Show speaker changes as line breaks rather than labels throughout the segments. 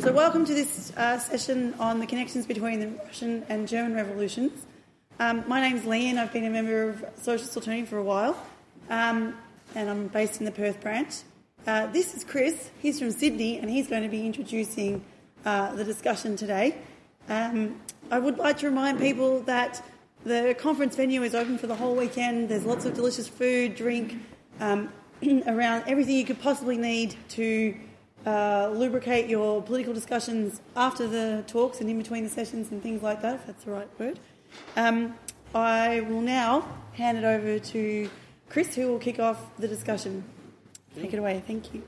So welcome to this session on the connections between the Russian and German revolutions. My name's Leanne. I've been a member of Socialist Alternative for a while, and I'm based in the Perth branch. This is Chris. He's from Sydney, and he's going to be introducing the discussion today. I would like to remind people that the conference venue is open for the whole weekend. There's lots of delicious food, drink, around everything you could possibly need to lubricate your political discussions after the talks and in between the sessions and things like that, if that's the right word. I will now hand it over to Chris, who will kick off the discussion. Take it away. Thank you.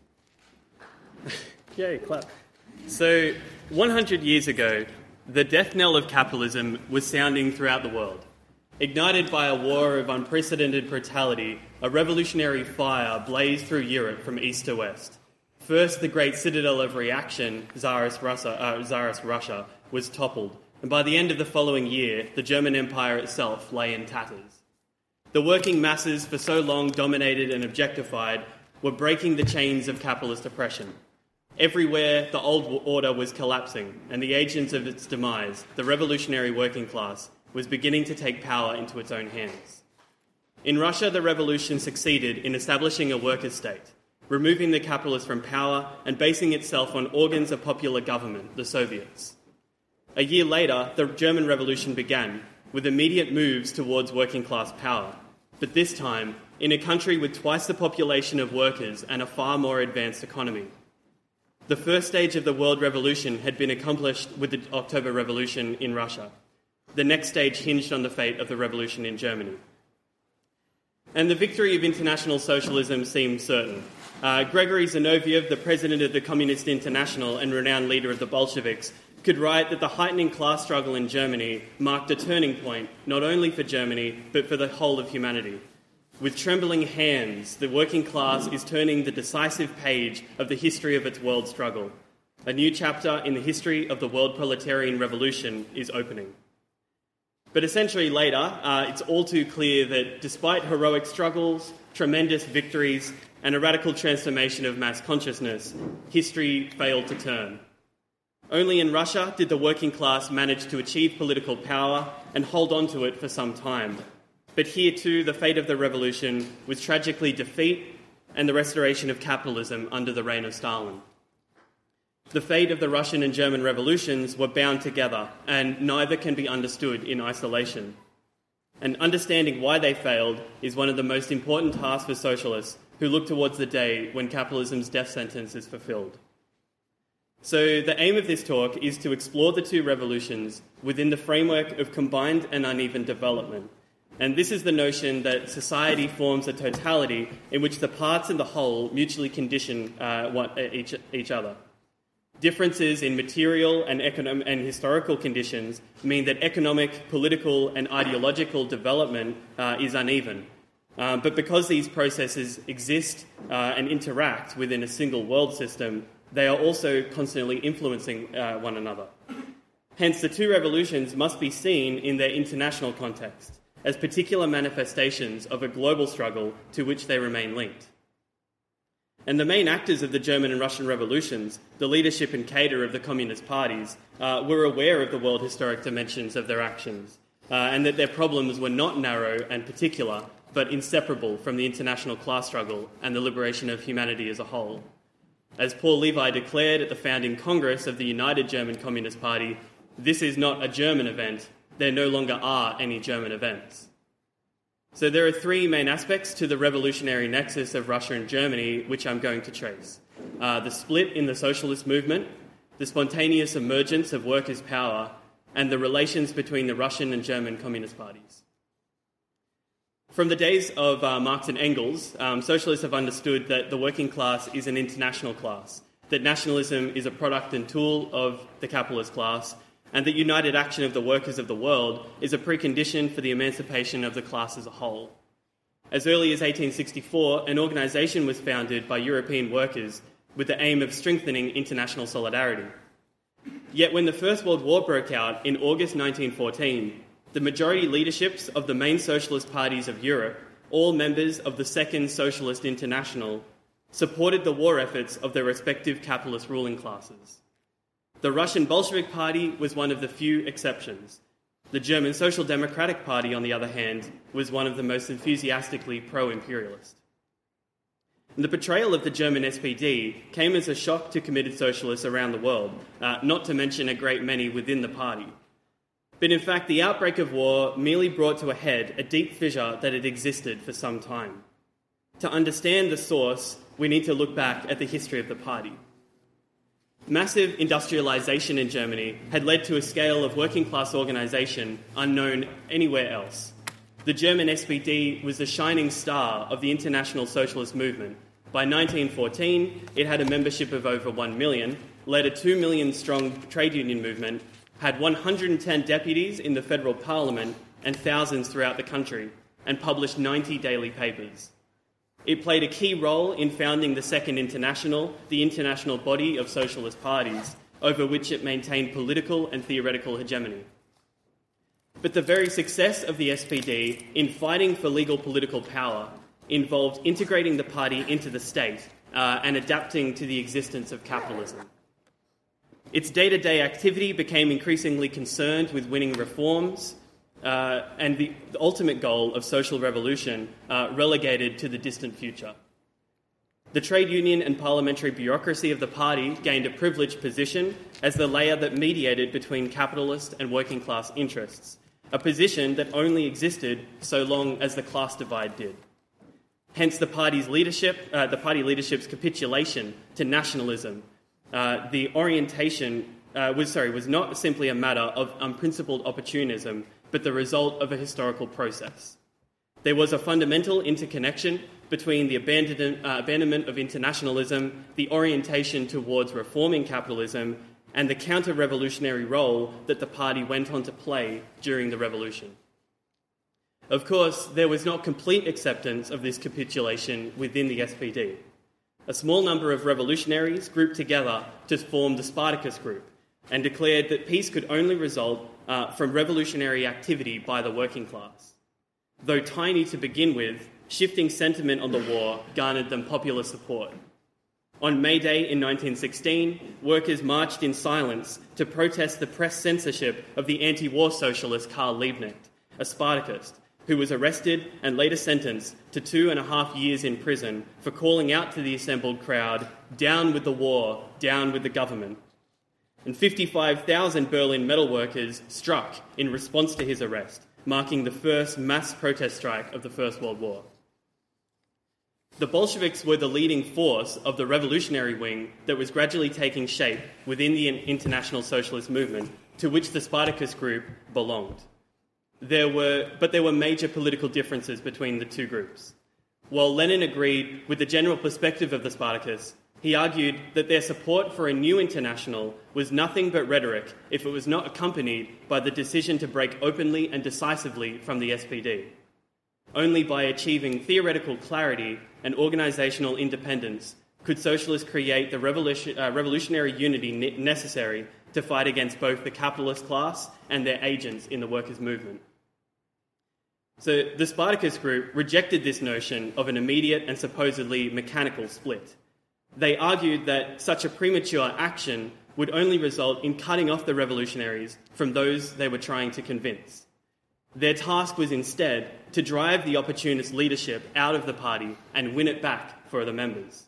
Yes. Yay, clap. So, 100 years ago, the death knell of capitalism was sounding throughout the world. Ignited by a war of unprecedented brutality, a revolutionary fire blazed through Europe from east to west. First, the great citadel of reaction, Tsarist Russia, was toppled, and by the end of the following year, the German Empire itself lay in tatters. The working masses, for so long dominated and objectified, were breaking the chains of capitalist oppression. Everywhere, the old order was collapsing, and the agents of its demise, the revolutionary working class, was beginning to take power into its own hands. In Russia, the revolution succeeded in establishing a workers' state, removing the capitalists from power and basing itself on organs of popular government, the Soviets. A year later, the German Revolution began, with immediate moves towards working-class power, but this time in a country with twice the population of workers and a far more advanced economy. The first stage of the World Revolution had been accomplished with the October Revolution in Russia. The next stage hinged on the fate of the revolution in Germany. And the victory of international socialism seemed certain. Gregory Zinoviev, the president of the Communist International and renowned leader of the Bolsheviks, could write that the heightening class struggle in Germany marked a turning point not only for Germany, but for the whole of humanity. With trembling hands, the working class is turning the decisive page of the history of its world struggle. A new chapter in the history of the world proletarian revolution is opening. But a century later, it's all too clear that despite heroic struggles, tremendous victories, and a radical transformation of mass consciousness, history failed to turn. Only in Russia did the working class manage to achieve political power and hold on to it for some time. But here too, the fate of the revolution was tragically defeat and the restoration of capitalism under the reign of Stalin. The fate of the Russian and German revolutions were bound together, and neither can be understood in isolation. And understanding why they failed is one of the most important tasks for socialists who look towards the day when capitalism's death sentence is fulfilled. So the aim of this talk is to explore the two revolutions within the framework of combined and uneven development. And this is the notion that society forms a totality in which the parts and the whole mutually condition each other. Differences in material and economic and historical conditions mean that economic, political, and ideological development is uneven. But because these processes exist and interact within a single world system, they are also constantly influencing one another. Hence, the two revolutions must be seen in their international context, as particular manifestations of a global struggle to which they remain linked. And the main actors of the German and Russian revolutions, the leadership and cadre of the communist parties, were aware of the world historic dimensions of their actions, and that their problems were not narrow and particular, but inseparable from the international class struggle and the liberation of humanity as a whole. As Paul Levi declared at the founding Congress of the United German Communist Party, this is not a German event. There no longer are any German events. So there are three main aspects to the revolutionary nexus of Russia and Germany, which I'm going to trace. The split in the socialist movement, the spontaneous emergence of workers' power, and the relations between the Russian and German communist parties. From the days of Marx and Engels, socialists have understood that the working class is an international class, that nationalism is a product and tool of the capitalist class, and that united action of the workers of the world is a precondition for the emancipation of the class as a whole. As early as 1864, an organisation was founded by European workers with the aim of strengthening international solidarity. Yet when the First World War broke out in August 1914, the majority leaderships of the main socialist parties of Europe, all members of the Second Socialist International, supported the war efforts of their respective capitalist ruling classes. The Russian Bolshevik Party was one of the few exceptions. The German Social Democratic Party, on the other hand, was one of the most enthusiastically pro-imperialist. The betrayal of the German SPD came as a shock to committed socialists around the world, not to mention a great many within the party. But in fact, the outbreak of war merely brought to a head a deep fissure that had existed for some time. To understand the source, we need to look back at the history of the party. Massive industrialisation in Germany had led to a scale of working-class organisation unknown anywhere else. The German SPD was the shining star of the international socialist movement. By 1914, it had a membership of over 1 million, led a 2 million strong trade union movement, had 110 deputies in the federal parliament and thousands throughout the country, and published 90 daily papers. It played a key role in founding the Second International, the international body of socialist parties, over which it maintained political and theoretical hegemony. But the very success of the SPD in fighting for legal political power involved integrating the party into the state and adapting to the existence of capitalism. Its day-to-day activity became increasingly concerned with winning reforms, and the ultimate goal of social revolution relegated to the distant future. The trade union and parliamentary bureaucracy of the party gained a privileged position as the layer that mediated between capitalist and working class interests, a position that only existed so long as the class divide did. Hence the party leadership's capitulation to nationalism. The orientation was not simply a matter of unprincipled opportunism, but the result of a historical process. There was a fundamental interconnection between the abandonment of internationalism, the orientation towards reforming capitalism, and the counter-revolutionary role that the party went on to play during the revolution. Of course, there was not complete acceptance of this capitulation within the SPD. A small number of revolutionaries grouped together to form the Spartacus Group and declared that peace could only result from revolutionary activity by the working class. Though tiny to begin with, shifting sentiment on the war garnered them popular support. On May Day in 1916, workers marched in silence to protest the press censorship of the anti-war socialist Karl Liebknecht, a Spartacist, who was arrested and later sentenced to 2.5 years in prison for calling out to the assembled crowd, "Down with the war, down with the government." And 55,000 Berlin metalworkers struck in response to his arrest, marking the first mass protest strike of the First World War. The Bolsheviks were the leading force of the revolutionary wing that was gradually taking shape within the international socialist movement to which the Spartacus Group belonged. There were major political differences between the two groups. While Lenin agreed with the general perspective of the Spartacus, he argued that their support for a new international was nothing but rhetoric if it was not accompanied by the decision to break openly and decisively from the SPD. Only by achieving theoretical clarity and organisational independence could socialists create the revolutionary unity necessary to fight against both the capitalist class and their agents in the workers' movement. So the Spartacus Group rejected this notion of an immediate and supposedly mechanical split. They argued that such a premature action would only result in cutting off the revolutionaries from those they were trying to convince. Their task was instead to drive the opportunist leadership out of the party and win it back for the members.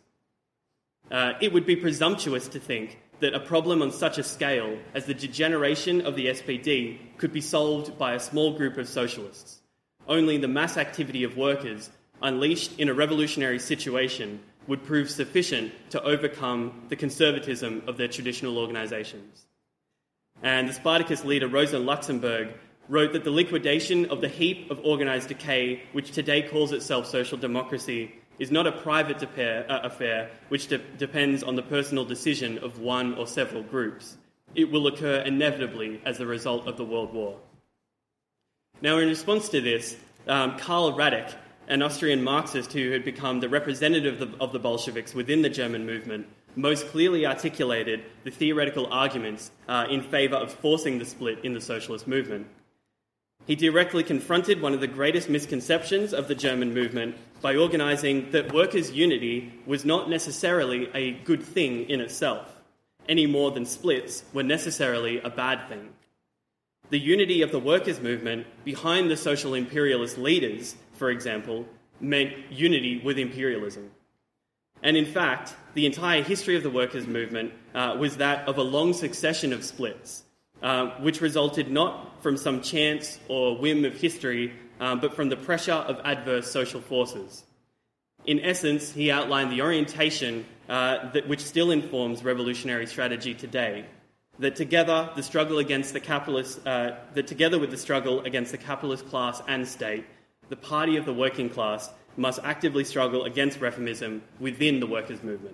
It would be presumptuous to think that a problem on such a scale as the degeneration of the SPD could be solved by a small group of socialists. Only the mass activity of workers, unleashed in a revolutionary situation, would prove sufficient to overcome the conservatism of their traditional organisations. And the Spartacus leader Rosa Luxemburg wrote that the liquidation of the heap of organised decay, which today calls itself social democracy, is not a private affair which depends on the personal decision of one or several groups. It will occur inevitably as a result of the World War. Now, in response to this, Karl Radek, an Austrian Marxist who had become the representative of the Bolsheviks within the German movement, most clearly articulated the theoretical arguments in favour of forcing the split in the socialist movement. He directly confronted one of the greatest misconceptions of the German movement by organising that workers' unity was not necessarily a good thing in itself, any more than splits were necessarily a bad thing. The unity of the workers' movement behind the social imperialist leaders, for example, meant unity with imperialism. And in fact, the entire history of the workers' movement was that of a long succession of splits, which resulted not from some chance or whim of history, but from the pressure of adverse social forces. In essence, he outlined the orientation which still informs revolutionary strategy today, that together with the struggle against the capitalist class and state, the party of the working class must actively struggle against reformism within the workers' movement.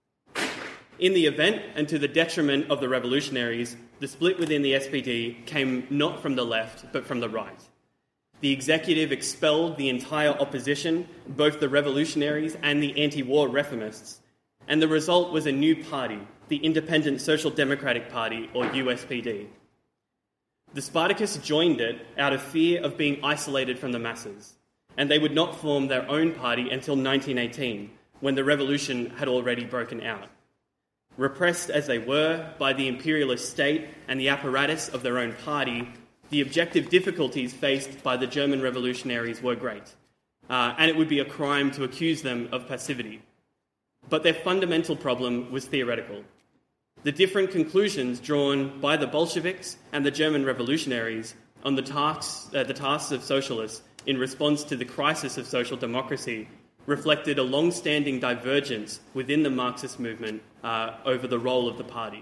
In the event, and to the detriment of the revolutionaries, the split within the SPD came not from the left, but from the right. The executive expelled the entire opposition, both the revolutionaries and the anti-war reformists, and the result was a new party, the Independent Social Democratic Party, or USPD. The Spartacists joined it out of fear of being isolated from the masses, and they would not form their own party until 1918, when the revolution had already broken out. Repressed as they were by the imperialist state and the apparatus of their own party, the objective difficulties faced by the German revolutionaries were great, and it would be a crime to accuse them of passivity. But their fundamental problem was theoretical. The different conclusions drawn by the Bolsheviks and the German revolutionaries on the tasks of socialists in response to the crisis of social democracy reflected a long-standing divergence within the Marxist movement over the role of the party.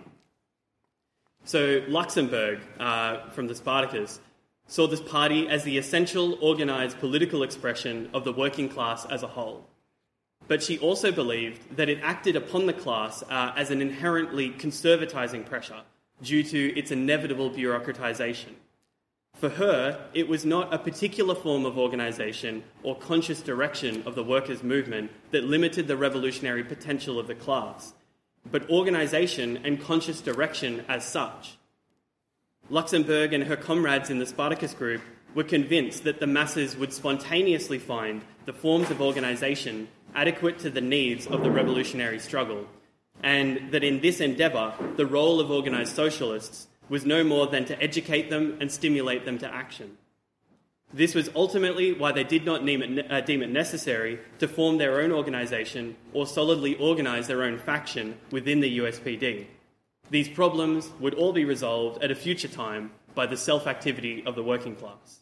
So Luxemburg, from the Spartacists, saw this party as the essential organised political expression of the working class as a whole. But she also believed that it acted upon the class as an inherently conservatising pressure due to its inevitable bureaucratisation. For her, it was not a particular form of organisation or conscious direction of the workers' movement that limited the revolutionary potential of the class, but organisation and conscious direction as such. Luxemburg and her comrades in the Spartacus group were convinced that the masses would spontaneously find the forms of organisation adequate to the needs of the revolutionary struggle, and that in this endeavour, the role of organised socialists was no more than to educate them and stimulate them to action. This was ultimately why they did not deem it necessary to form their own organisation or solidly organise their own faction within the USPD. These problems would all be resolved at a future time by the self-activity of the working class.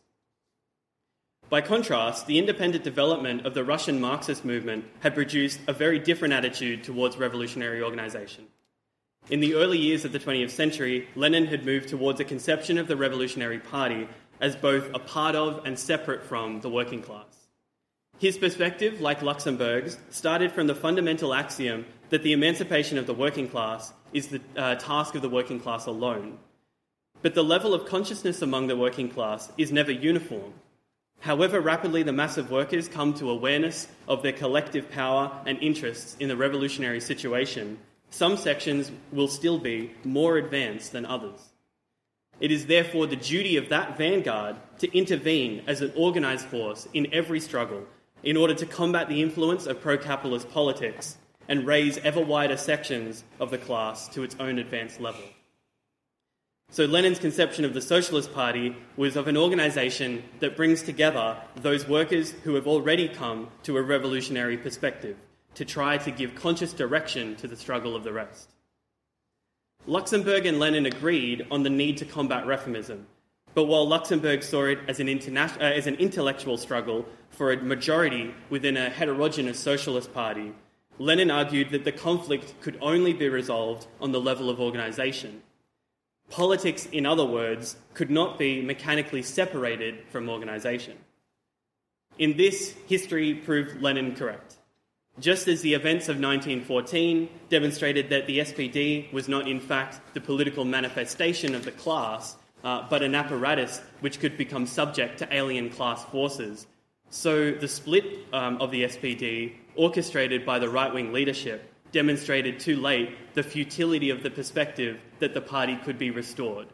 By contrast, the independent development of the Russian Marxist movement had produced a very different attitude towards revolutionary organisation. In the early years of the 20th century, Lenin had moved towards a conception of the Revolutionary Party as both a part of and separate from the working class. His perspective, like Luxemburg's, started from the fundamental axiom that the emancipation of the working class is the task of the working class alone. But the level of consciousness among the working class is never uniform. However rapidly the mass of workers come to awareness of their collective power and interests in the revolutionary situation, some sections will still be more advanced than others. It is therefore the duty of that vanguard to intervene as an organised force in every struggle in order to combat the influence of pro-capitalist politics and raise ever wider sections of the class to its own advanced level. So Lenin's conception of the Socialist Party was of an organisation that brings together those workers who have already come to a revolutionary perspective to try to give conscious direction to the struggle of the rest. Luxemburg and Lenin agreed on the need to combat reformism, but while Luxemburg saw it as an intellectual struggle for a majority within a heterogeneous socialist party, Lenin argued that the conflict could only be resolved on the level of organisation. Politics, in other words, could not be mechanically separated from organisation. In this, history proved Lenin correct. Just as the events of 1914 demonstrated that the SPD was not in fact the political manifestation of the class, but an apparatus which could become subject to alien class forces, so the split of the SPD, orchestrated by the right-wing leadership, demonstrated too late the futility of the perspective that the party could be restored.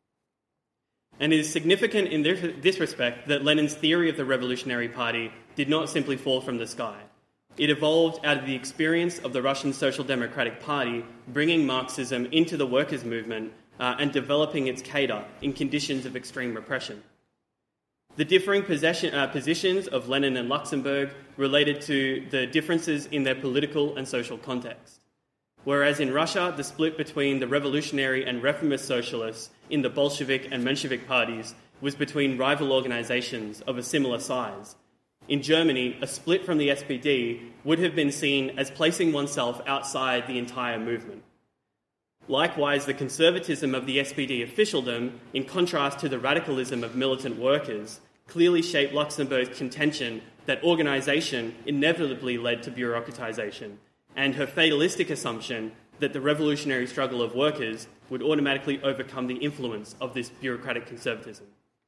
And it is significant in this respect that Lenin's theory of the Revolutionary Party did not simply fall from the sky. It evolved out of the experience of the Russian Social Democratic Party bringing Marxism into the workers' movement and developing its cadre in conditions of extreme repression. The differing positions of Lenin and Luxemburg related to the differences in their political and social context. Whereas in Russia, the split between the revolutionary and reformist socialists in the Bolshevik and Menshevik parties was between rival organisations of a similar size. In Germany, a split from the SPD would have been seen as placing oneself outside the entire movement. Likewise, the conservatism of the SPD officialdom, in contrast to the radicalism of militant workers, clearly shaped Luxemburg's contention that organisation inevitably led to bureaucratisation, and her fatalistic assumption that the revolutionary struggle of workers would automatically overcome the influence of this bureaucratic conservatism.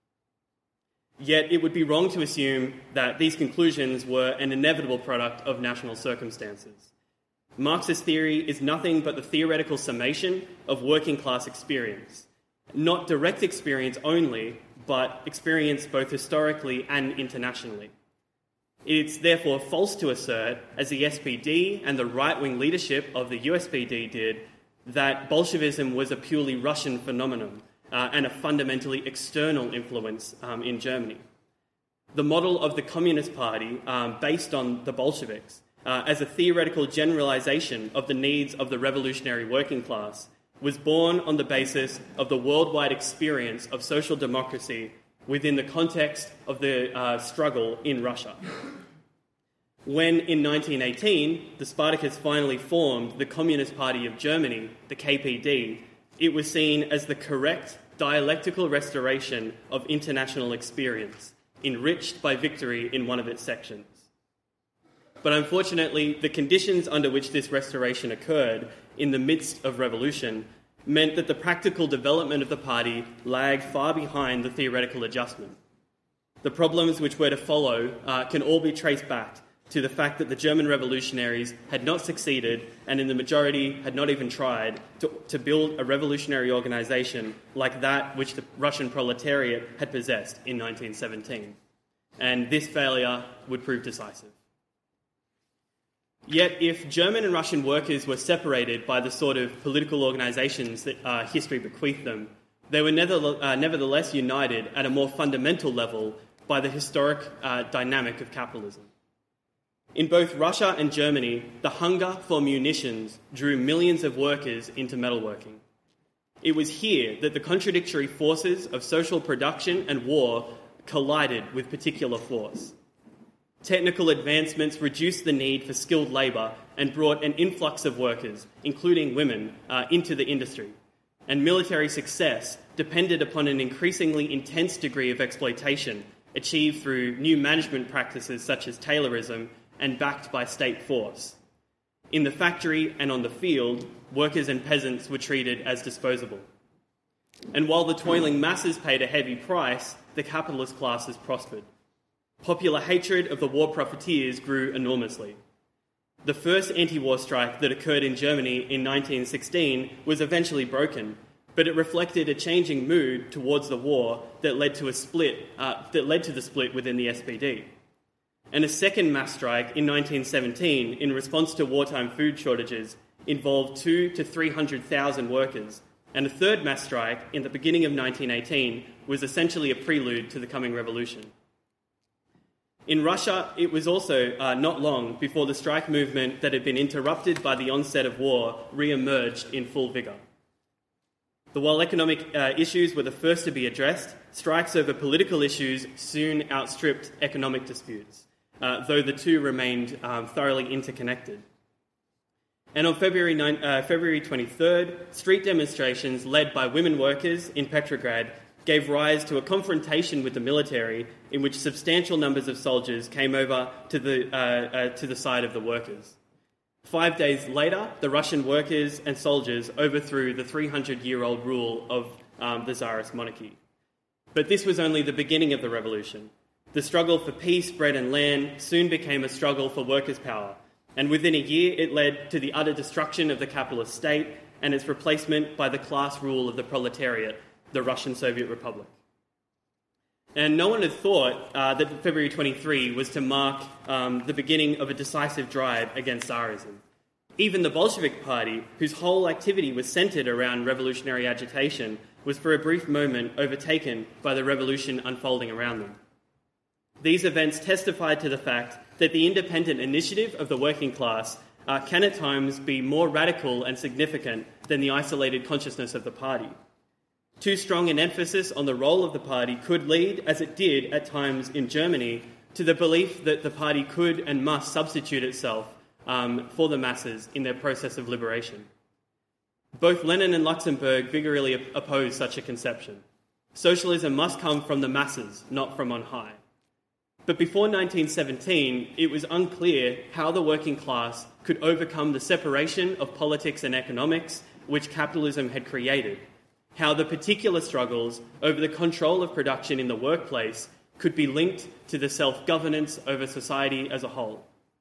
Yet it would be wrong to assume that these conclusions were an inevitable product of national circumstances. Marxist theory is nothing but the theoretical summation of working class experience. Not direct experience only, but experience both historically and internationally. It's therefore false to assert, as the SPD and the right-wing leadership of the USPD did, that Bolshevism was a purely Russian phenomenon and a fundamentally external influence in Germany. The model of the Communist Party, based on the Bolsheviks, as a theoretical generalisation of the needs of the revolutionary working class, was born on the basis of the worldwide experience of social democracy within the context of the struggle in Russia. When, in 1918, the Spartacus finally formed the Communist Party of Germany, the KPD, it was seen as the correct dialectical restoration of international experience, enriched by victory in one of its sections. But unfortunately, the conditions under which this restoration occurred in the midst of revolution meant that the practical development of the party lagged far behind the theoretical adjustment. The problems which were to follow can all be traced back to the fact that the German revolutionaries had not succeeded, and in the majority had not even tried, to build a revolutionary organisation like that which the Russian proletariat had possessed in 1917. And this failure would prove decisive. Yet, if German and Russian workers were separated by the sort of political organisations that history bequeathed them, they were nevertheless united at a more fundamental level by the historic dynamic of capitalism. In both Russia and Germany, the hunger for munitions drew millions of workers into metalworking. It was here that the contradictory forces of social production and war collided with particular force. Technical advancements reduced the need for skilled labour and brought an influx of workers, including women, into the industry. And military success depended upon an increasingly intense degree of exploitation achieved through new management practices such as Taylorism and backed by state force. In the factory and on the field, workers and peasants were treated as disposable. And while the toiling masses paid a heavy price, the capitalist classes prospered. Popular hatred of the war profiteers grew enormously. The first anti-war strike that occurred in Germany in 1916 was eventually broken, but it reflected a changing mood towards the war that led to the split within the SPD. And a second mass strike in 1917 in response to wartime food shortages involved 200,000 to 300,000 workers. And a third mass strike in the beginning of 1918 was essentially a prelude to the coming revolution. In Russia, it was also not long before the strike movement that had been interrupted by the onset of war re-emerged in full vigour. While economic issues were the first to be addressed, strikes over political issues soon outstripped economic disputes, though the two remained thoroughly interconnected. And on February 23rd, street demonstrations led by women workers in Petrograd gave rise to a confrontation with the military in which substantial numbers of soldiers came over to the side of the workers. 5 days later, the Russian workers and soldiers overthrew the 300-year-old rule of the Tsarist monarchy. But this was only the beginning of the revolution. The struggle for peace, bread and land soon became a struggle for workers' power, and within a year it led to the utter destruction of the capitalist state and its replacement by the class rule of the proletariat, the Russian Soviet Republic. And no one had thought that February 23 was to mark the beginning of a decisive drive against Tsarism. Even the Bolshevik Party, whose whole activity was centred around revolutionary agitation, was for a brief moment overtaken by the revolution unfolding around them. These events testified to the fact that the independent initiative of the working class can at times be more radical and significant than the isolated consciousness of the party. Too strong an emphasis on the role of the party could lead, as it did at times in Germany, to the belief that the party could and must substitute itself for the masses in their process of liberation. Both Lenin and Luxemburg vigorously opposed such a conception. Socialism must come from the masses, not from on high. But before 1917, it was unclear how the working class could overcome the separation of politics and economics which capitalism had created, how the particular struggles over the control of production in the workplace could be linked to the self-governance over society as a whole.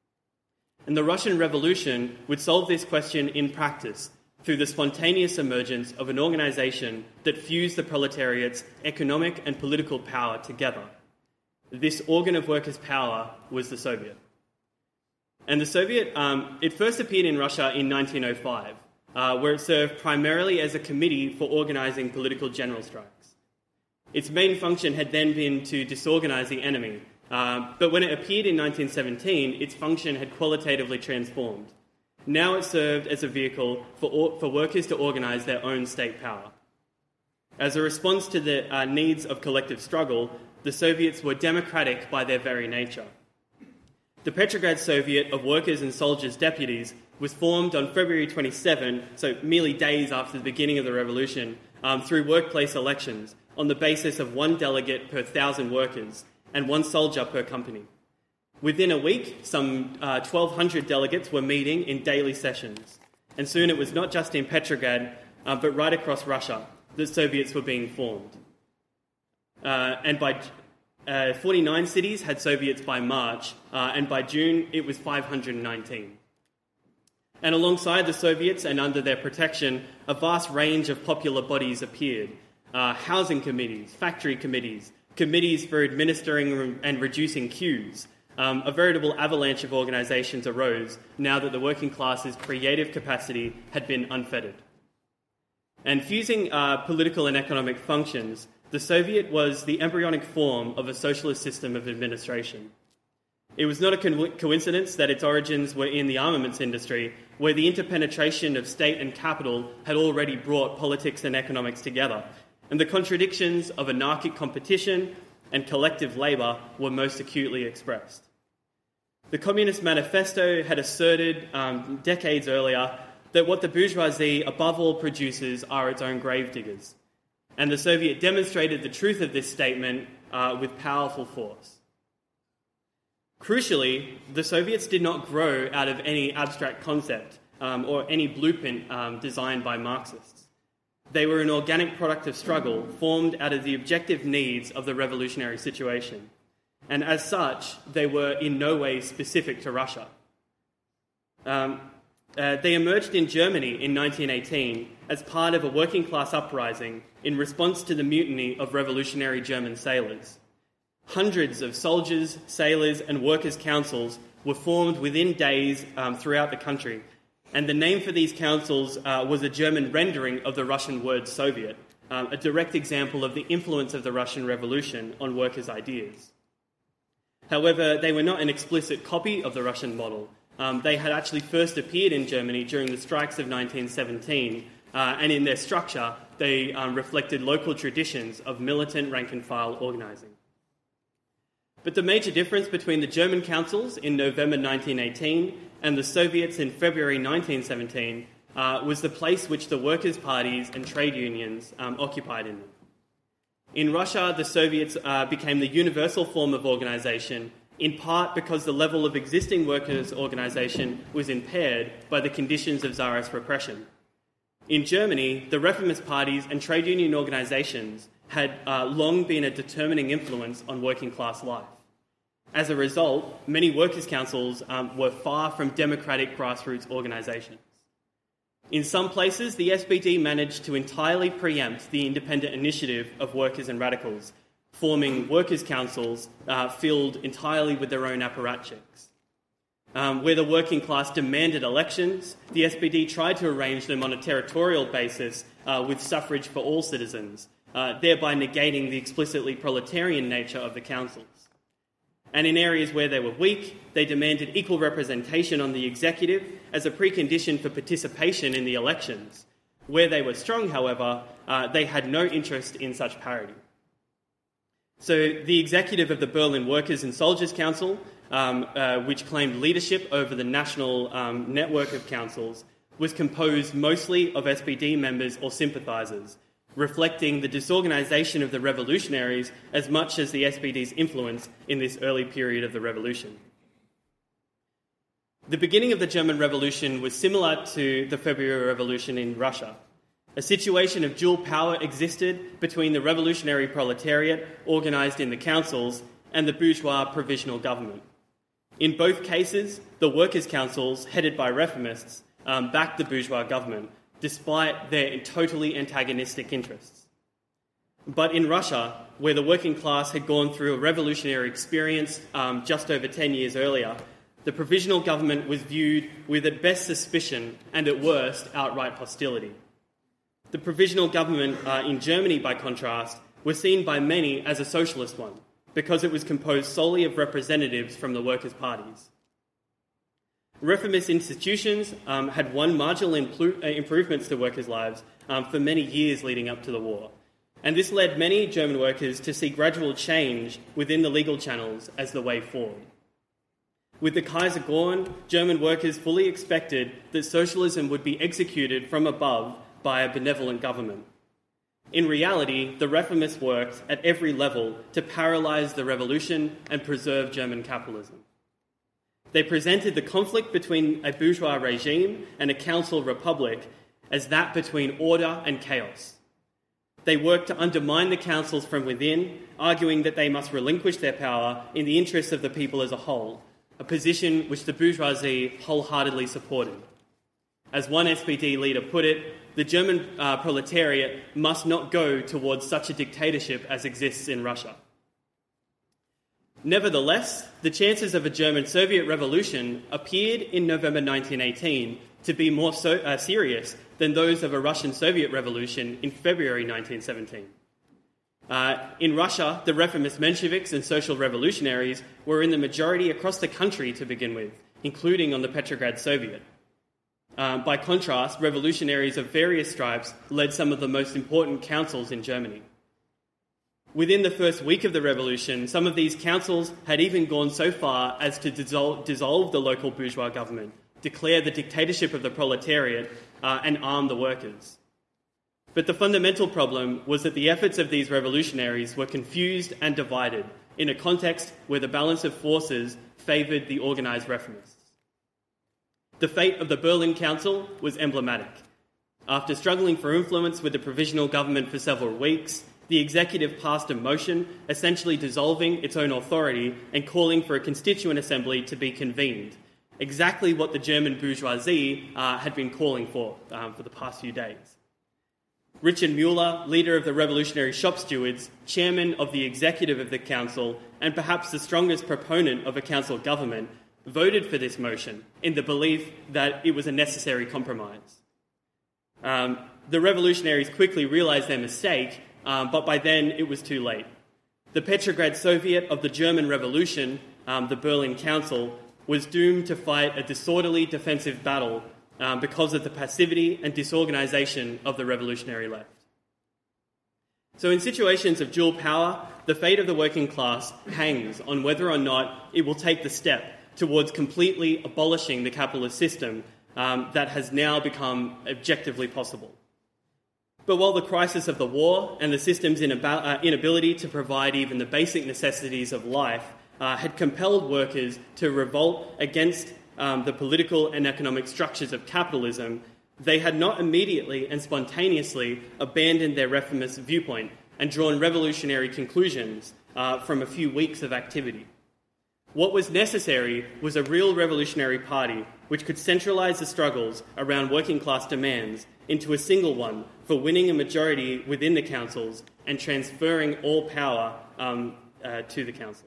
And the Russian Revolution would solve this question in practice through the spontaneous emergence of an organisation that fused the proletariat's economic and political power together. This organ of workers' power was the Soviet. And the Soviet, it first appeared in Russia in 1905, where it served primarily as a committee for organising political general strikes. Its main function had then been to disorganise the enemy, but when it appeared in 1917, its function had qualitatively transformed. Now it served as a vehicle for workers to organise their own state power. As a response to the needs of collective struggle, the Soviets were democratic by their very nature. The Petrograd Soviet of Workers' and Soldiers' Deputies was formed on February 27, so merely days after the beginning of the revolution, through workplace elections on the basis of one delegate per 1,000 workers and one soldier per company. Within a week, some 1,200 delegates were meeting in daily sessions, and soon it was not just in Petrograd, but right across Russia that Soviets were being formed. And by 49 cities had Soviets by March, and by June it was 519. And alongside the Soviets and under their protection, a vast range of popular bodies appeared. Housing committees, factory committees, committees for administering and reducing queues. A veritable avalanche of organisations arose now that the working class's creative capacity had been unfettered. And fusing political and economic functions, the Soviet was the embryonic form of a socialist system of administration. It was not a coincidence that its origins were in the armaments industry, where the interpenetration of state and capital had already brought politics and economics together, and the contradictions of anarchic competition and collective labour were most acutely expressed. The Communist Manifesto had asserted decades earlier that what the bourgeoisie above all produces are its own gravediggers, and the Soviet demonstrated the truth of this statement with powerful force. Crucially, the Soviets did not grow out of any abstract concept or any blueprint designed by Marxists. They were an organic product of struggle formed out of the objective needs of the revolutionary situation. And as such, they were in no way specific to Russia. They emerged in Germany in 1918 as part of a working class uprising in response to the mutiny of revolutionary German sailors. Hundreds of soldiers, sailors, and workers' councils were formed within days throughout the country, and the name for these councils was a German rendering of the Russian word Soviet, a direct example of the influence of the Russian Revolution on workers' ideas. However, they were not an explicit copy of the Russian model. They had actually first appeared in Germany during the strikes of 1917, and in their structure, they reflected local traditions of militant rank-and-file organising. But the major difference between the German councils in November 1918 and the Soviets in February 1917 was the place which the workers' parties and trade unions occupied in them. In Russia, the Soviets became the universal form of organisation, in part because the level of existing workers' organisation was impaired by the conditions of Tsarist repression. In Germany, the reformist parties and trade union organisations had long been a determining influence on working class life. As a result, many workers' councils were far from democratic grassroots organisations. In some places, the SPD managed to entirely preempt the independent initiative of workers and radicals, forming workers' councils filled entirely with their own apparatchiks. Where the working class demanded elections, the SPD tried to arrange them on a territorial basis with suffrage for all citizens, thereby negating the explicitly proletarian nature of the councils. And in areas where they were weak, they demanded equal representation on the executive as a precondition for participation in the elections. Where they were strong, however, they had no interest in such parity. So the executive of the Berlin Workers' and Soldiers' Council, which claimed leadership over the national network of councils, was composed mostly of SPD members or sympathisers, reflecting the disorganisation of the revolutionaries as much as the SPD's influence in this early period of the revolution. The beginning of the German Revolution was similar to the February Revolution in Russia. A situation of dual power existed between the revolutionary proletariat, organised in the councils, and the bourgeois provisional government. In both cases, the workers' councils, headed by reformists, backed the bourgeois government, despite their totally antagonistic interests. But in Russia, where the working class had gone through a revolutionary experience just over 10 years earlier, the provisional government was viewed with at best suspicion and at worst outright hostility. The provisional government in Germany, by contrast, was seen by many as a socialist one, because it was composed solely of representatives from the workers' parties. Reformist institutions had won marginal improvements to workers' lives for many years leading up to the war. And this led many German workers to see gradual change within the legal channels as the way forward. With the Kaiser gone, German workers fully expected that socialism would be executed from above by a benevolent government. In reality, the reformists worked at every level to paralyse the revolution and preserve German capitalism. They presented the conflict between a bourgeois regime and a council republic as that between order and chaos. They worked to undermine the councils from within, arguing that they must relinquish their power in the interests of the people as a whole, a position which the bourgeoisie wholeheartedly supported. As one SPD leader put it, the German proletariat must not go towards such a dictatorship as exists in Russia. Nevertheless, the chances of a German-Soviet revolution appeared in November 1918 to be more serious than those of a Russian-Soviet revolution in February 1917. In Russia, the reformist Mensheviks and social revolutionaries were in the majority across the country to begin with, including on the Petrograd Soviet. By contrast, revolutionaries of various stripes led some of the most important councils in Germany. Within the first week of the revolution, some of these councils had even gone so far as to dissolve the local bourgeois government, declare the dictatorship of the proletariat, and arm the workers. But the fundamental problem was that the efforts of these revolutionaries were confused and divided in a context where the balance of forces favoured the organised reformists. The fate of the Berlin Council was emblematic. After struggling for influence with the provisional government for several weeks, the executive passed a motion essentially dissolving its own authority and calling for a constituent assembly to be convened, exactly what the German bourgeoisie had been calling for the past few days. Richard Müller, leader of the revolutionary shop stewards, chairman of the executive of the council, and perhaps the strongest proponent of a council government, voted for this motion in the belief that it was a necessary compromise. The revolutionaries quickly realised their mistake, but by then it was too late. The Petrograd Soviet of the German Revolution, the Berlin Council, was doomed to fight a disorderly defensive battle because of the passivity and disorganisation of the revolutionary left. So in situations of dual power, the fate of the working class hangs on whether or not it will take the step towards completely abolishing the capitalist system that has now become objectively possible. But while the crisis of the war and the system's inability to provide even the basic necessities of life had compelled workers to revolt against the political and economic structures of capitalism, they had not immediately and spontaneously abandoned their reformist viewpoint and drawn revolutionary conclusions from a few weeks of activity. What was necessary was a real revolutionary party which could centralise the struggles around working class demands into a single one for winning a majority within the councils and transferring all power to the councils.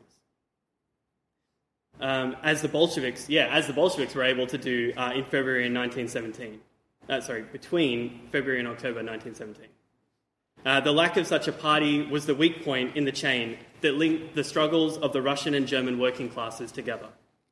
As the Bolsheviks were able to do in February 1917. Between February and October 1917. The lack of such a party was the weak point in the chain that linked the struggles of the Russian and German working classes together.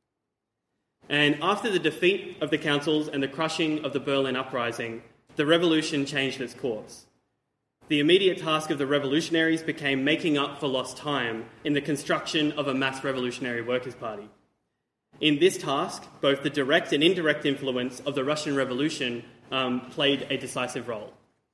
And after the defeat of the councils and the crushing of the Berlin uprising, the revolution changed its course. The immediate task of the revolutionaries became making up for lost time in the construction of a mass revolutionary workers' party. In this task, both the direct and indirect influence of the Russian Revolution played a decisive role.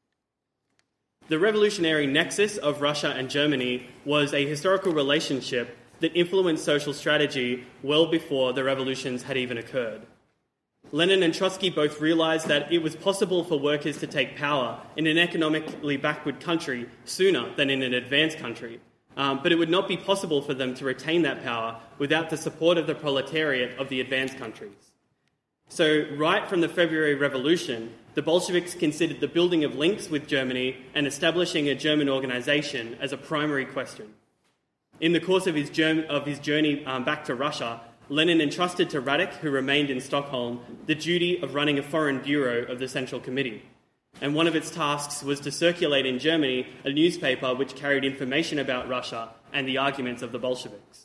The revolutionary nexus of Russia and Germany was a historical relationship that influenced social strategy well before the revolutions had even occurred. Lenin and Trotsky both realised that it was possible for workers to take power in an economically backward country sooner than in an advanced country, but it would not be possible for them to retain that power without the support of the proletariat of the advanced countries. So, right from the February Revolution, the Bolsheviks considered the building of links with Germany and establishing a German organisation as a primary question. In the course of his journey back to Russia, Lenin entrusted to Radek, who remained in Stockholm, the duty of running a foreign bureau of the Central Committee. And one of its tasks was to circulate in Germany a newspaper which carried information about Russia and the arguments of the Bolsheviks.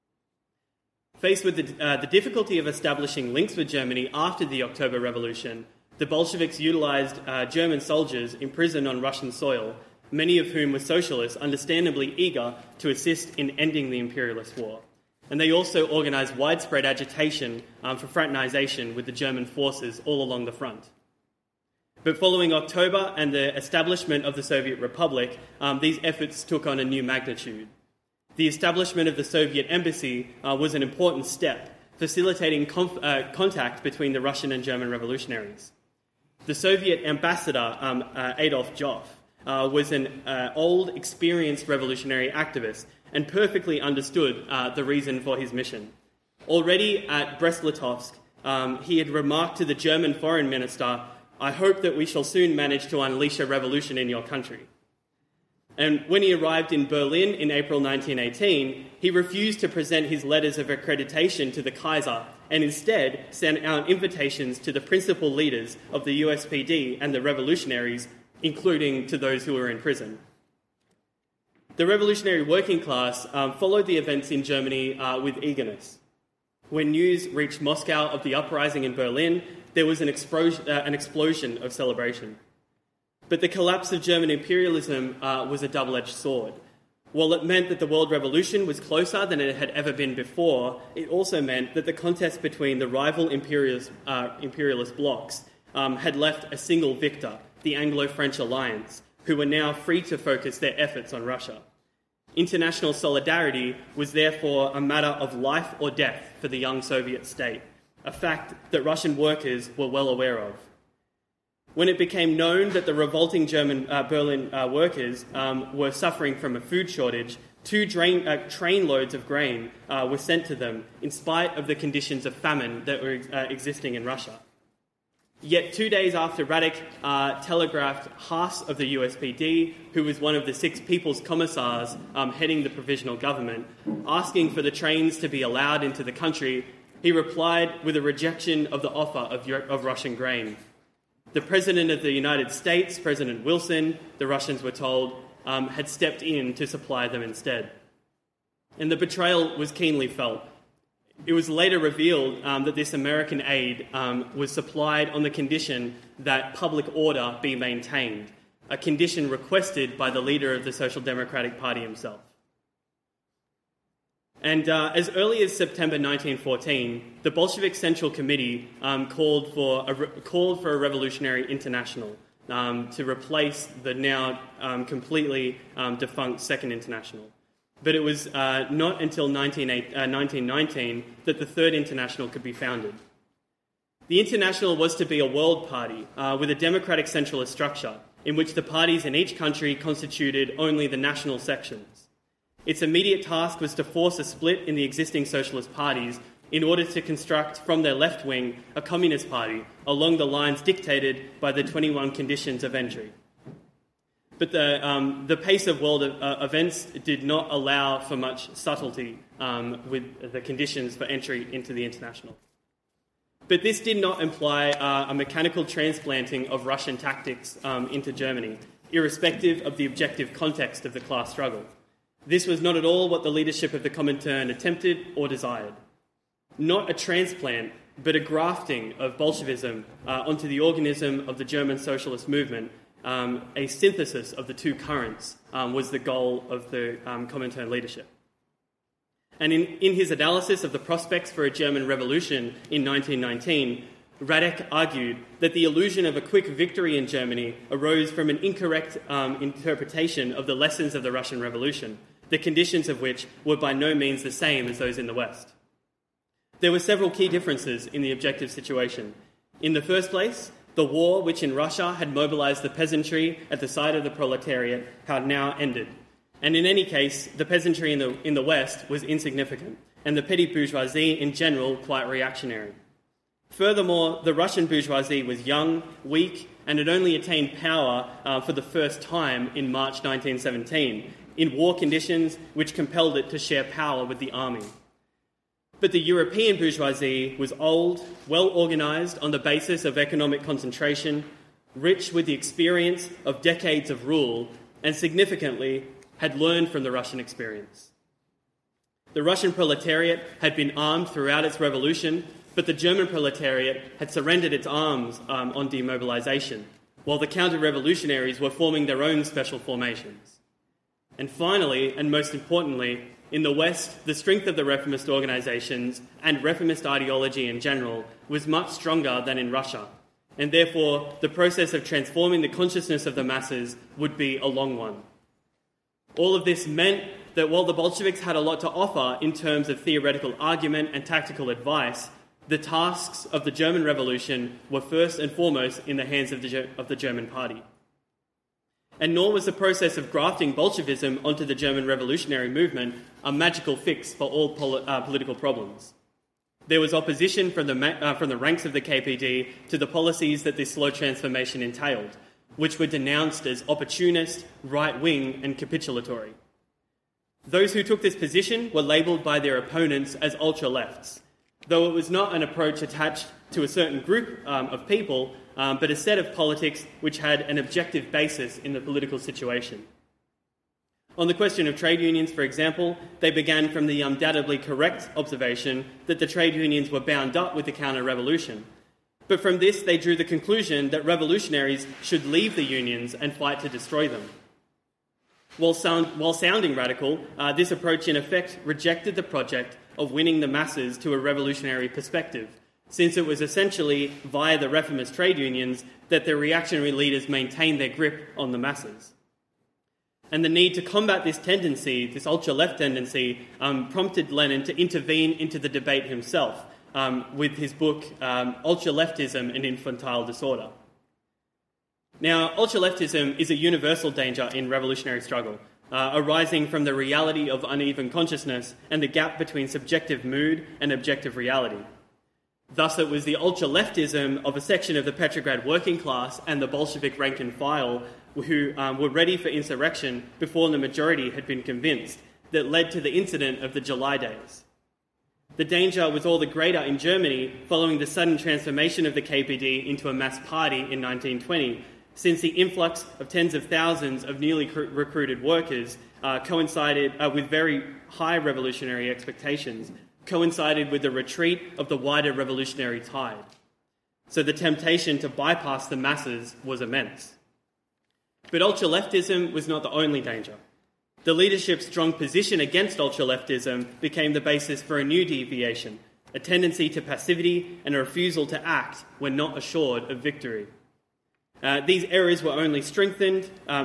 Faced with the difficulty of establishing links with Germany after the October Revolution, the Bolsheviks utilised German soldiers imprisoned on Russian soil, many of whom were socialists, understandably eager to assist in ending the imperialist war. And they also organised widespread agitation for fraternisation with the German forces all along the front. But following October and the establishment of the Soviet Republic, these efforts took on a new magnitude. The establishment of the Soviet embassy was an important step, facilitating contact between the Russian and German revolutionaries. The Soviet ambassador, Adolf Joff, was an old, experienced revolutionary activist and perfectly understood the reason for his mission. Already at Brest-Litovsk, he had remarked to the German foreign minister, "I hope that we shall soon manage to unleash a revolution in your country." And when he arrived in Berlin in April 1918, he refused to present his letters of accreditation to the Kaiser and instead sent out invitations to the principal leaders of the USPD and the revolutionaries, including to those who were in prison. The revolutionary working class followed the events in Germany with eagerness. When news reached Moscow of the uprising in Berlin, there was an explosion of celebration. But the collapse of German imperialism was a double-edged sword. While it meant that the world revolution was closer than it had ever been before, it also meant that the contest between the rival imperialist blocs had left a single victor, the Anglo-French alliance, who were now free to focus their efforts on Russia. International solidarity was therefore a matter of life or death for the young Soviet state, a fact that Russian workers were well aware of. When it became known that the revolting German Berlin workers were suffering from a food shortage, 2 train loads of grain were sent to them in spite of the conditions of famine that were existing in Russia. Yet 2 days after Radek telegraphed Haas of the USPD, who was one of the 6 People's Commissars heading the provisional government, asking for the trains to be allowed into the country, he replied with a rejection of the offer of Russian grain. The President of the United States, President Wilson, the Russians were told, had stepped in to supply them instead. And the betrayal was keenly felt. It was later revealed that this American aid was supplied on the condition that public order be maintained, a condition requested by the leader of the Social Democratic Party himself. And as early as September 1914, the Bolshevik Central Committee called for a revolutionary international to replace the now completely defunct Second International. But it was not until 1919 that the Third International could be founded. The International was to be a world party with a democratic centralist structure in which the parties in each country constituted only the national sections. Its immediate task was to force a split in the existing socialist parties in order to construct from their left wing a communist party along the lines dictated by the 21 conditions of entry. But the pace of world events did not allow for much subtlety with the conditions for entry into the international. But this did not imply a mechanical transplanting of Russian tactics into Germany, irrespective of the objective context of the class struggle. This was not at all what the leadership of the Comintern attempted or desired. Not a transplant, but a grafting of Bolshevism onto the organism of the German socialist movement. A synthesis of the two currents was the goal of the Comintern leadership. And in his analysis of the prospects for a German revolution in 1919, Radek argued that the illusion of a quick victory in Germany arose from an incorrect interpretation of the lessons of the Russian Revolution, the conditions of which were by no means the same as those in the West. There were several key differences in the objective situation. In the first place, the war, which in Russia had mobilized the peasantry at the side of the proletariat, had now ended. And in any case, the peasantry in the West was insignificant, and the petty bourgeoisie in general quite reactionary. Furthermore, the Russian bourgeoisie was young, weak, and had only attained power for the first time in March 1917, in war conditions which compelled it to share power with the army. But the European bourgeoisie was old, well-organised on the basis of economic concentration, rich with the experience of decades of rule, and significantly had learned from the Russian experience. The Russian proletariat had been armed throughout its revolution, but the German proletariat had surrendered its arms on demobilisation, while the counter-revolutionaries were forming their own special formations. And finally, and most importantly, in the West, the strength of the reformist organisations and reformist ideology in general was much stronger than in Russia, and therefore the process of transforming the consciousness of the masses would be a long one. All of this meant that while the Bolsheviks had a lot to offer in terms of theoretical argument and tactical advice, the tasks of the German Revolution were first and foremost in the hands of the German party. And nor was the process of grafting Bolshevism onto the German revolutionary movement a magical fix for all political problems. There was opposition from the ranks of the KPD to the policies that this slow transformation entailed, which were denounced as opportunist, right-wing and capitulatory. Those who took this position were labelled by their opponents as ultra-lefts, though it was not an approach attached to a certain group of people, but a set of politics which had an objective basis in the political situation. On the question of trade unions, for example, they began from the undoubtedly correct observation that the trade unions were bound up with the counter-revolution. But from this, they drew the conclusion that revolutionaries should leave the unions and fight to destroy them. While sounding radical, this approach in effect rejected the project of winning the masses to a revolutionary perspective, since it was essentially via the reformist trade unions that the reactionary leaders maintained their grip on the masses. And the need to combat this tendency, this ultra-left tendency, prompted Lenin to intervene into the debate himself with his book, Ultra-Leftism and Infantile Disorder. Now, ultra-leftism is a universal danger in revolutionary struggle, arising from the reality of uneven consciousness and the gap between subjective mood and objective reality. Thus, it was the ultra-leftism of a section of the Petrograd working class and the Bolshevik rank and file who were ready for insurrection before the majority had been convinced that led to the incident of the July days. The danger was all the greater in Germany following the sudden transformation of the KPD into a mass party in 1920, since the influx of tens of thousands of newly recruited workers coincided with very high revolutionary expectations, coincided with the retreat of the wider revolutionary tide. So the temptation to bypass the masses was immense. But ultra-leftism was not the only danger. The leadership's strong position against ultra-leftism became the basis for a new deviation, a tendency to passivity and a refusal to act when not assured of victory. These errors only strengthened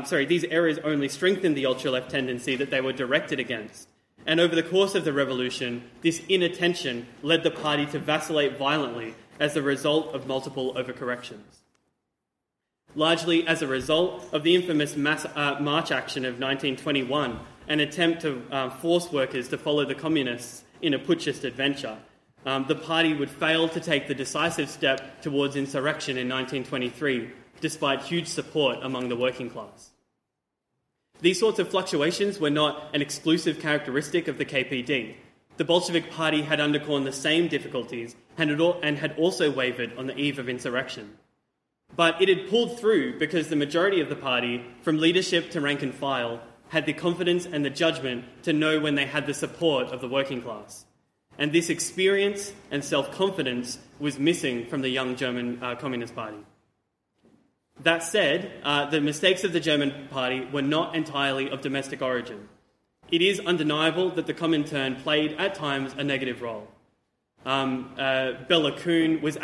the ultra-left tendency that they were directed against. And over the course of the revolution, this inattention led the party to vacillate violently as a result of multiple overcorrections. Largely as a result of the infamous March action of 1921, an attempt to force workers to follow the communists in a putschist adventure, the party would fail to take the decisive step towards insurrection in 1923, despite huge support among the working class. These sorts of fluctuations were not an exclusive characteristic of the KPD. The Bolshevik Party had undergone the same difficulties and had also wavered on the eve of insurrection. But it had pulled through because the majority of the party, from leadership to rank and file, had the confidence and the judgment to know when they had the support of the working class. And this experience and self-confidence was missing from the young German Communist Party. That said, the mistakes of the German Party were not entirely of domestic origin. It is undeniable that the Comintern played at times a negative role. Bela Kun was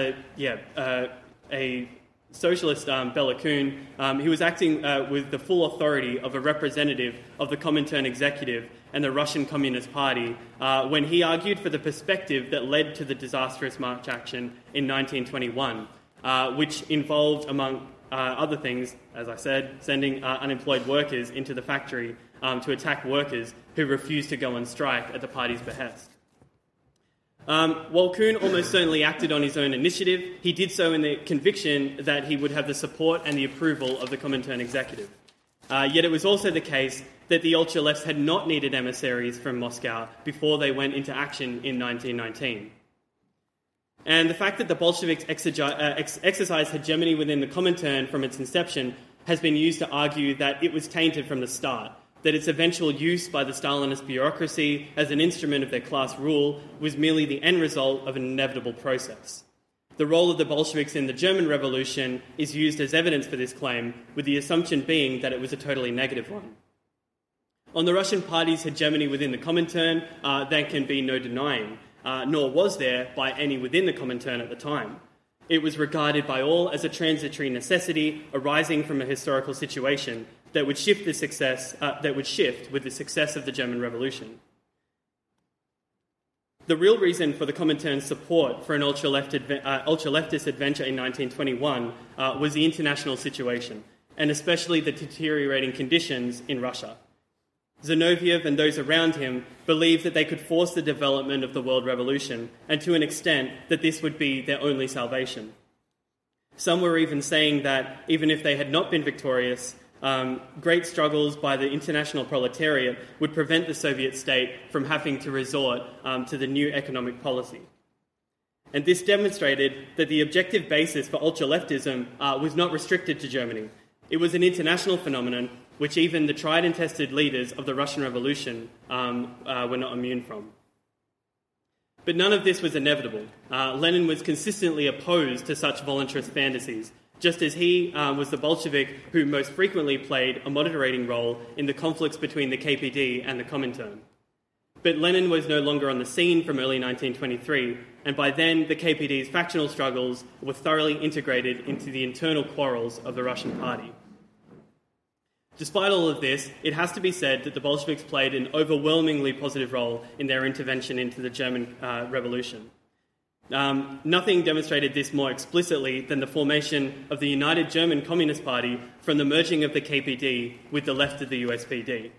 a socialist, Bela Kun. He was acting with the full authority of a representative of the Comintern executive and the Russian Communist Party when he argued for the perspective that led to the disastrous March action in 1921, which involved, among other things, as I said, sending unemployed workers into the factory to attack workers who refused to go on strike at the party's behest. While Kuhn almost certainly acted on his own initiative, he did so in the conviction that he would have the support and the approval of the Comintern executive. Yet it was also the case that the ultra-lefts had not needed emissaries from Moscow before they went into action in 1919. And the fact that the Bolsheviks exercised hegemony within the Comintern from its inception has been used to argue that it was tainted from the start, that its eventual use by the Stalinist bureaucracy as an instrument of their class rule was merely the end result of an inevitable process. The role of the Bolsheviks in the German Revolution is used as evidence for this claim, with the assumption being that it was a totally negative one. On the Russian party's hegemony within the Comintern, there can be no denying, nor was there by any within the Comintern at the time. It was regarded by all as a transitory necessity arising from a historical situation that would shift with the success of the German Revolution. The real reason for the Comintern's support for an ultra-leftist adventure in 1921 was the international situation, and especially the deteriorating conditions in Russia. Zinoviev and those around him believed that they could force the development of the world revolution, and to an extent that this would be their only salvation. Some were even saying that even if they had not been victorious, great struggles by the international proletariat would prevent the Soviet state from having to resort to the new economic policy. And this demonstrated that the objective basis for ultra-leftism was not restricted to Germany. It was an international phenomenon which even the tried and tested leaders of the Russian Revolution were not immune from. But none of this was inevitable. Lenin was consistently opposed to such voluntarist fantasies, just as he was the Bolshevik who most frequently played a moderating role in the conflicts between the KPD and the Comintern. But Lenin was no longer on the scene from early 1923, and by then the KPD's factional struggles were thoroughly integrated into the internal quarrels of the Russian party. Despite all of this, it has to be said that the Bolsheviks played an overwhelmingly positive role in their intervention into the German Revolution. Nothing demonstrated this more explicitly than the formation of the United German Communist Party from the merging of the KPD with the left of the USPD.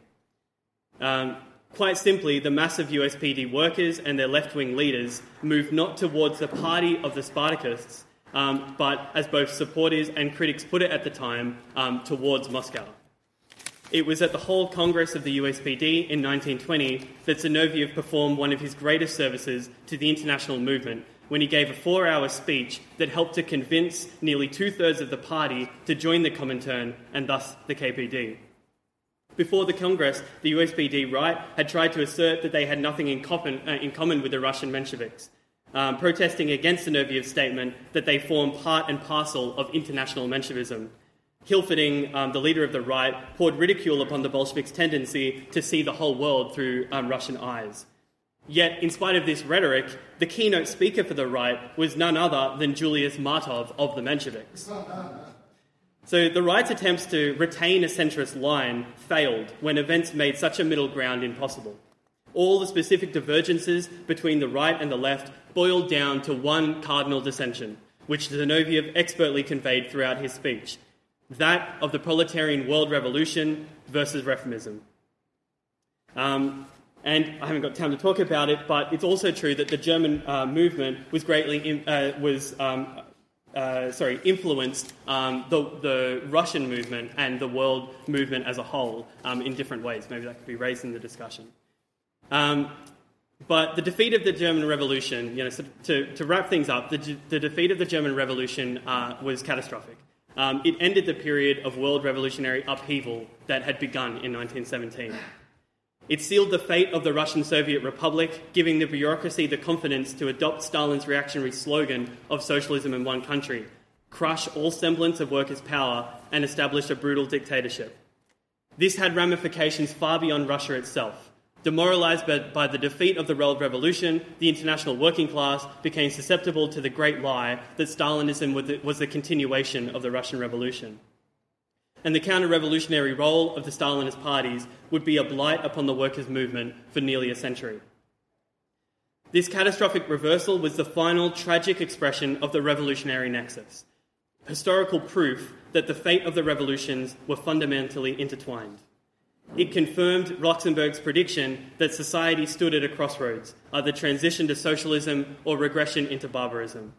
Quite simply, the mass of USPD workers and their left-wing leaders moved not towards the party of the Spartakists, but, as both supporters and critics put it at the time, towards Moscow. It was at the whole Congress of the USPD in 1920 that Zinoviev performed one of his greatest services to the international movement when he gave a 4-hour speech that helped to convince nearly 2/3 of the party to join the Comintern and thus the KPD. Before the Congress, the USPD right had tried to assert that they had nothing in common with the Russian Mensheviks, protesting against Zinoviev's statement that they form part and parcel of international Menshevism. Hilferding, the leader of the right, poured ridicule upon the Bolsheviks' tendency to see the whole world through Russian eyes. Yet, in spite of this rhetoric, the keynote speaker for the right was none other than Julius Martov of the Mensheviks. So the right's attempts to retain a centrist line failed when events made such a middle ground impossible. All the specific divergences between the right and the left boiled down to one cardinal dissension, which Zinoviev expertly conveyed throughout his speech, that of the proletarian world revolution versus reformism. And I haven't got time to talk about it, but it's also true that the German movement was influenced the Russian movement and the world movement as a whole in different ways. Maybe that could be raised in the discussion. But the defeat of the German Revolution, so to wrap things up, the defeat of the German Revolution was catastrophic. It ended the period of world revolutionary upheaval that had begun in 1917. It sealed the fate of the Russian Soviet Republic, giving the bureaucracy the confidence to adopt Stalin's reactionary slogan of socialism in one country, crush all semblance of workers' power and establish a brutal dictatorship. This had ramifications far beyond Russia itself. Demoralised by the defeat of the World Revolution, the international working class became susceptible to the great lie that Stalinism was the continuation of the Russian Revolution. And the counter-revolutionary role of the Stalinist parties would be a blight upon the workers' movement for nearly a century. This catastrophic reversal was the final tragic expression of the revolutionary nexus, historical proof that the fate of the revolutions were fundamentally intertwined. It confirmed Luxemburg's prediction that society stood at a crossroads, either transition to socialism or regression into barbarism.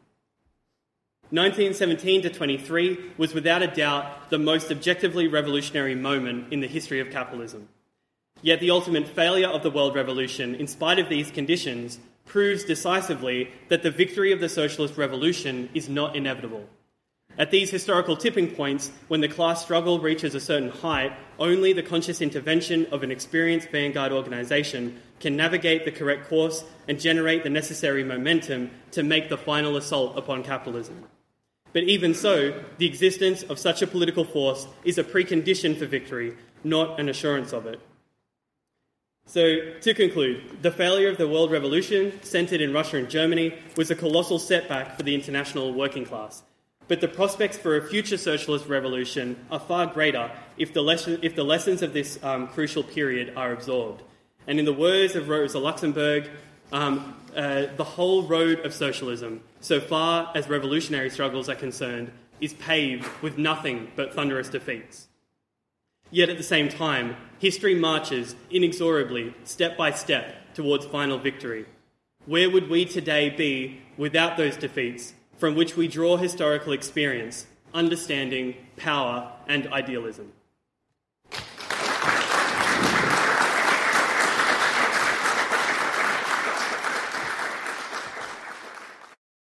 1917 to 23 was without a doubt the most objectively revolutionary moment in the history of capitalism. Yet the ultimate failure of the world revolution, in spite of these conditions, proves decisively that the victory of the socialist revolution is not inevitable. At these historical tipping points, when the class struggle reaches a certain height, only the conscious intervention of an experienced vanguard organisation can navigate the correct course and generate the necessary momentum to make the final assault upon capitalism. But even so, the existence of such a political force is a precondition for victory, not an assurance of it. So, to conclude, the failure of the world revolution, centred in Russia and Germany, was a colossal setback for the international working class. But the prospects for a future socialist revolution are far greater if the lessons of this crucial period are absorbed. And in the words of Rosa Luxemburg, the whole road of socialism, so far as revolutionary struggles are concerned, is paved with nothing but thunderous defeats. Yet at the same time, history marches inexorably, step by step, towards final victory. Where would we today be without those defeats, from which we draw historical experience, understanding, power, and idealism?